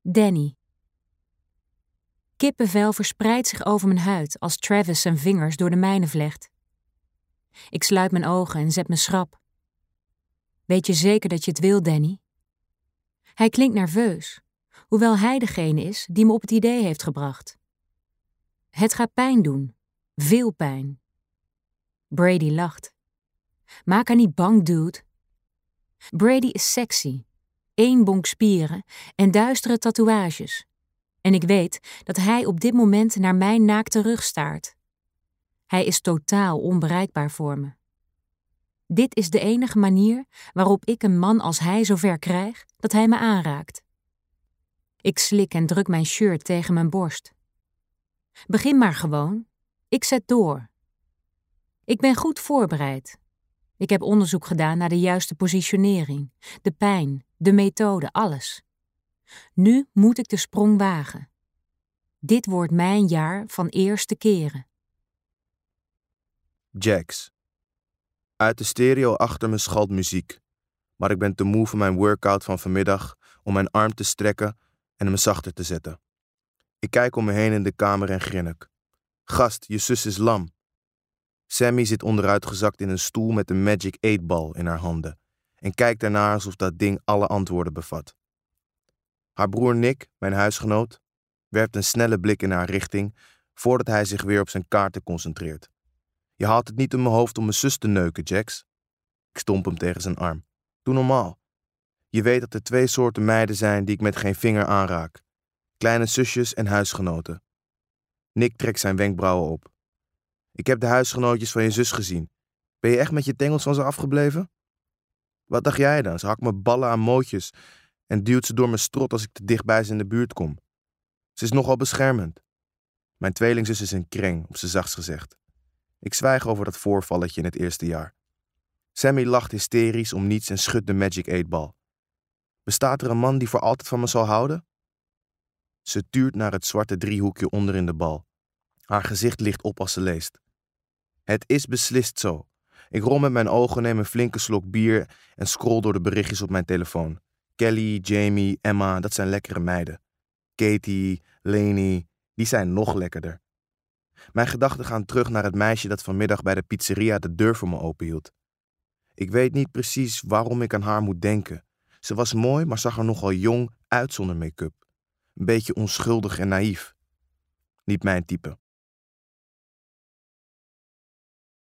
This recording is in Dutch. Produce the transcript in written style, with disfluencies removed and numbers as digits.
Danny. Kippenvel verspreidt zich over mijn huid als Travis zijn vingers door de mijne vlecht. Ik sluit mijn ogen en zet me schrap. Weet je zeker dat je het wil, Danny? Hij klinkt nerveus, hoewel hij degene is die me op het idee heeft gebracht. Het gaat pijn doen, veel pijn. Brady lacht. Maak haar niet bang, dude. Brady is sexy, 1 bonk spieren en duistere tatoeages. En ik weet dat hij op dit moment naar mijn naakte rug staart. Hij is totaal onbereikbaar voor me. Dit is de enige manier waarop ik een man als hij zover krijg dat hij me aanraakt. Ik slik en druk mijn shirt tegen mijn borst. Begin maar gewoon. Ik zet door. Ik ben goed voorbereid. Ik heb onderzoek gedaan naar de juiste positionering, de pijn, de methode, alles. Nu moet ik de sprong wagen. Dit wordt mijn jaar van eerste keren. Jax. Uit de stereo achter me schalt muziek, maar ik ben te moe voor mijn workout van vanmiddag om mijn arm te strekken en hem zachter te zetten. Ik kijk om me heen in de kamer en grinnik. Gast, je zus is lam. Sammy zit onderuitgezakt in een stoel met een Magic 8-bal in haar handen en kijkt ernaar alsof dat ding alle antwoorden bevat. Haar broer Nick, mijn huisgenoot, werpt een snelle blik in haar richting voordat hij zich weer op zijn kaarten concentreert. Je haalt het niet in mijn hoofd om mijn zus te neuken, Jax. Ik stomp hem tegen zijn arm. Doe normaal. Je weet dat er 2 soorten meiden zijn die ik met geen vinger aanraak. Kleine zusjes en huisgenoten. Nick trekt zijn wenkbrauwen op. Ik heb de huisgenootjes van je zus gezien. Ben je echt met je tengels van ze afgebleven? Wat dacht jij dan? Ze hakt me ballen aan mootjes en duwt ze door mijn strot als ik te dicht bij ze in de buurt kom. Ze is nogal beschermend. Mijn tweelingzus is een kreng, op z'n zachtst gezegd. Ik zwijg over dat voorvalletje in het eerste jaar. Sammy lacht hysterisch om niets en schudt de Magic 8-bal. Bestaat er een man die voor altijd van me zal houden? Ze tuurt naar het zwarte driehoekje onder in de bal. Haar gezicht ligt op als ze leest. Het is beslist zo. Ik rol met mijn ogen, neem een flinke slok bier en scroll door de berichtjes op mijn telefoon. Kelly, Jamie, Emma, dat zijn lekkere meiden. Katie, Leni, die zijn nog lekkerder. Mijn gedachten gaan terug naar het meisje dat vanmiddag bij de pizzeria de deur voor me openhield. Ik weet niet precies waarom ik aan haar moet denken. Ze was mooi, maar zag er nogal jong uit zonder make-up. Een beetje onschuldig en naïef. Niet mijn type.